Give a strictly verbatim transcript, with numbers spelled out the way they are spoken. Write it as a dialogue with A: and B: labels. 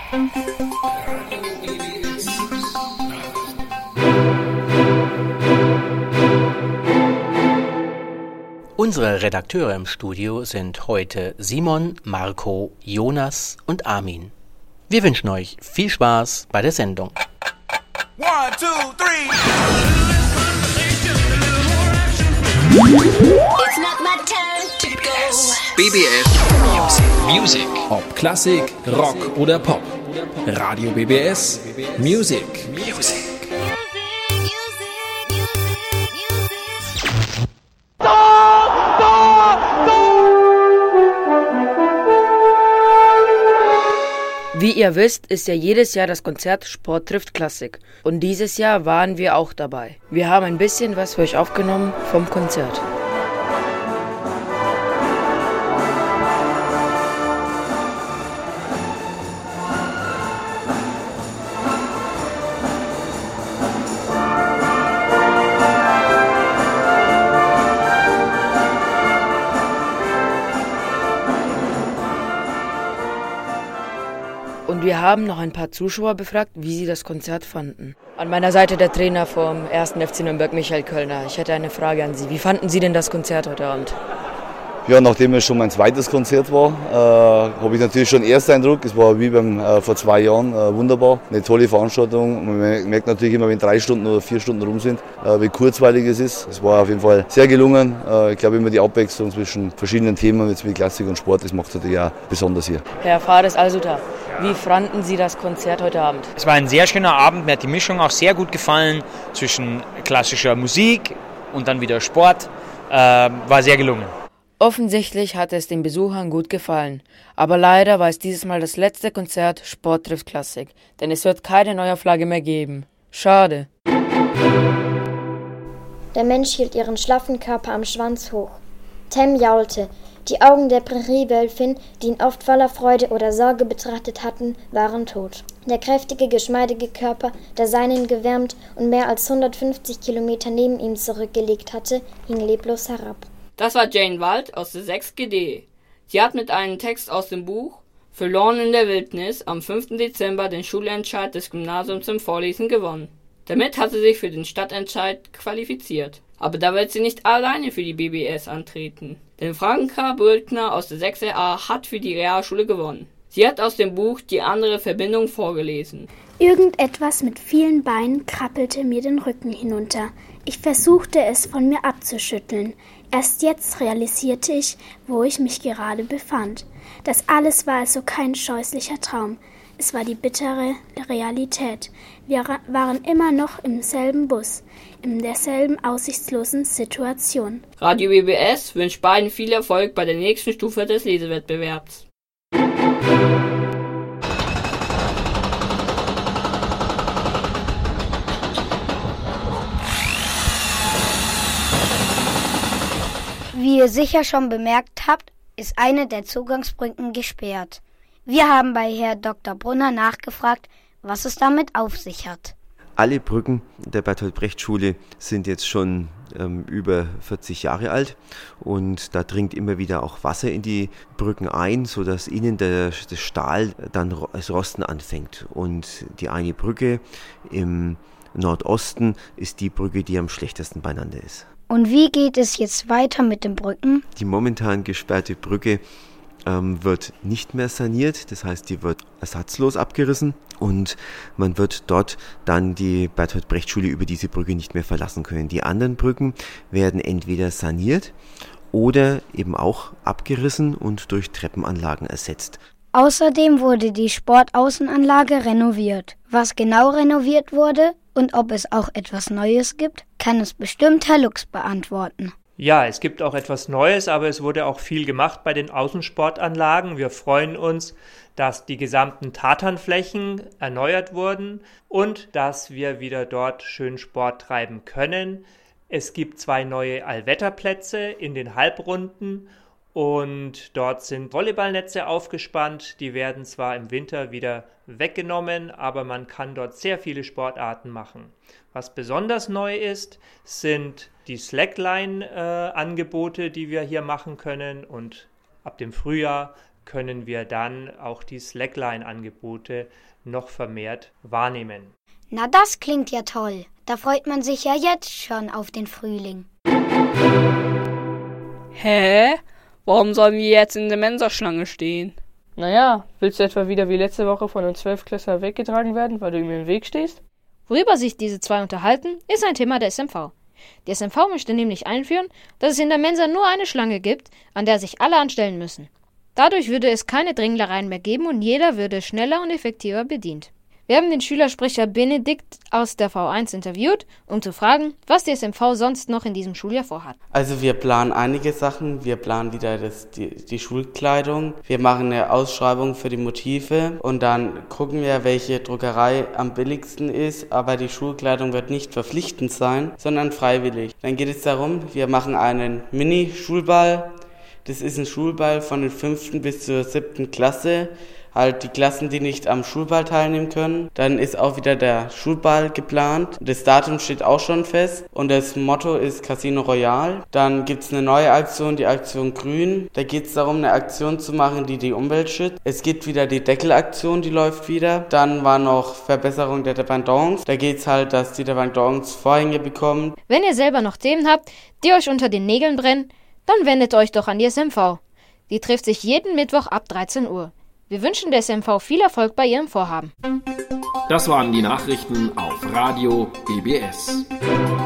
A: Unsere Redakteure im Studio sind heute Simon, Marco, Jonas und Armin. Wir wünschen euch viel Spaß bei der Sendung.
B: One, two, three.
C: It's not my turn to go.
D: B B S Music.
E: Ob Klassik, Rock oder Pop. Radio B B S Music.
D: Music.
F: Wie ihr wisst, ist ja jedes Jahr das Konzert Sport trifft Klassik. Und dieses Jahr waren wir auch dabei. Wir haben ein bisschen was für euch aufgenommen vom Konzert. Und wir haben noch ein paar Zuschauer befragt, wie sie das Konzert fanden. An meiner Seite der Trainer vom ersten F C Nürnberg, Michael Kölner. Ich hätte eine Frage an Sie. Wie fanden Sie denn das Konzert heute Abend?
G: Ja, nachdem es schon mein zweites Konzert war, äh, habe ich natürlich schon einen Ersteindruck. Es war wie beim, äh, vor zwei Jahren äh, wunderbar. Eine tolle Veranstaltung. Man merkt natürlich immer, wenn drei Stunden oder vier Stunden rum sind, äh, wie kurzweilig es ist. Es war auf jeden Fall sehr gelungen. Äh, ich glaube immer die Abwechslung zwischen verschiedenen Themen, jetzt wie Klassik und Sport, das macht es natürlich auch besonders hier.
F: Herr Fares Al-Suta, wie fanden Sie das Konzert heute Abend?
H: Es war ein sehr schöner Abend. Mir hat die Mischung auch sehr gut gefallen zwischen klassischer Musik und dann wieder Sport. Äh, war sehr gelungen.
F: Offensichtlich hat es den Besuchern gut gefallen, aber leider war es dieses Mal das letzte Konzert Sport trifft Klassik, denn es wird keine Neuauflage mehr geben. Schade.
I: Der Mensch hielt ihren schlaffen Körper am Schwanz hoch. Tem jaulte. Die Augen der Präriewölfin, die ihn oft voller Freude oder Sorge betrachtet hatten, waren tot. Der kräftige, geschmeidige Körper, der seinen gewärmt und mehr als hundertfünfzig Kilometer neben ihm zurückgelegt hatte, hing leblos herab.
J: Das war Jane Wald aus der sechs G D. Sie hat mit einem Text aus dem Buch Verloren in der Wildnis am fünften Dezember den Schulentscheid des Gymnasiums zum Vorlesen gewonnen. Damit hat sie sich für den Stadtentscheid qualifiziert. Aber da wird sie nicht alleine für die B B S antreten. Denn Franka Brückner aus der sechs R A hat für die Realschule gewonnen. Sie hat aus dem Buch Die andere Verbindung vorgelesen.
K: Irgendetwas mit vielen Beinen krabbelte mir den Rücken hinunter. Ich versuchte es von mir abzuschütteln. Erst jetzt realisierte ich, wo ich mich gerade befand. Das alles war also kein scheußlicher Traum. Es war die bittere Realität. Wir waren immer noch im selben Bus, in derselben aussichtslosen Situation.
J: Radio B B S wünscht beiden viel Erfolg bei der nächsten Stufe des Lesewettbewerbs.
L: Wie ihr sicher schon bemerkt habt, ist eine der Zugangsbrücken gesperrt. Wir haben bei Herrn Doktor Brunner nachgefragt, was es damit auf sich hat.
M: Alle Brücken der Bertolt-Brecht-Schule sind jetzt schon ähm, über vierzig Jahre alt und da dringt immer wieder auch Wasser in die Brücken ein, sodass innen der, der Stahl dann das Rosten anfängt. Und die eine Brücke im Nordosten ist die Brücke, die am schlechtesten beieinander ist.
L: Und wie geht es jetzt weiter mit den Brücken?
M: Die momentan gesperrte Brücke ähm, wird nicht mehr saniert, das heißt, die wird ersatzlos abgerissen und man wird dort dann die Bertolt-Brecht-Schule über diese Brücke nicht mehr verlassen können. Die anderen Brücken werden entweder saniert oder eben auch abgerissen und durch Treppenanlagen ersetzt.
L: Außerdem wurde die Sportaußenanlage renoviert. Was genau renoviert wurde und ob es auch etwas Neues gibt, kann es bestimmt Herr Lux beantworten.
N: Ja, es gibt auch etwas Neues, aber es wurde auch viel gemacht bei den Außensportanlagen. Wir freuen uns, dass die gesamten Tatanflächen erneuert wurden und dass wir wieder dort schön Sport treiben können. Es gibt zwei neue Allwetterplätze in den Halbrunden und dort sind Volleyballnetze aufgespannt. Die werden zwar im Winter wieder weggenommen, aber man kann dort sehr viele Sportarten machen. Was besonders neu ist, sind die Slackline-Angebote, die wir hier machen können. Und ab dem Frühjahr können wir dann auch die Slackline-Angebote noch vermehrt wahrnehmen.
L: Na, das klingt ja toll. Da freut man sich ja jetzt schon auf den Frühling.
J: Hä? Warum sollen wir jetzt in der Mensaschlange stehen?
F: Naja, willst du etwa wieder wie letzte Woche von einem Zwölftklässler weggetragen werden, weil du ihm im Weg stehst?
O: Worüber sich diese zwei unterhalten, ist ein Thema der S M V. Die S M V möchte nämlich einführen, dass es in der Mensa nur eine Schlange gibt, an der sich alle anstellen müssen. Dadurch würde es keine Dränglereien mehr geben und jeder würde schneller und effektiver bedient. Wir haben den Schülersprecher Benedikt aus der V eins interviewt, um zu fragen, was die S M V sonst noch in diesem Schuljahr vorhat.
P: Also wir planen einige Sachen. Wir planen wieder das, die, die Schulkleidung. Wir machen eine Ausschreibung für die Motive und dann gucken wir, welche Druckerei am billigsten ist. Aber die Schulkleidung wird nicht verpflichtend sein, sondern freiwillig. Dann geht es darum, wir machen einen Mini-Schulball. Das ist ein Schulball von der fünften bis zur siebten Klasse. Halt die Klassen, die nicht am Schulball teilnehmen können. Dann ist auch wieder der Schulball geplant. Das Datum steht auch schon fest und das Motto ist Casino Royale. Dann gibt's eine neue Aktion, die Aktion Grün. Da geht's darum, eine Aktion zu machen, die die Umwelt schützt. Es gibt wieder die Deckelaktion, die läuft wieder. Dann war noch Verbesserung der Dependance. Da geht's halt, dass die Dependance Vorhänge bekommen.
O: Wenn ihr selber noch Themen habt, die euch unter den Nägeln brennen, dann wendet euch doch an die S M V. Die trifft sich jeden Mittwoch ab dreizehn Uhr. Wir wünschen der S M V viel Erfolg bei ihrem Vorhaben.
E: Das waren die Nachrichten auf Radio B B S.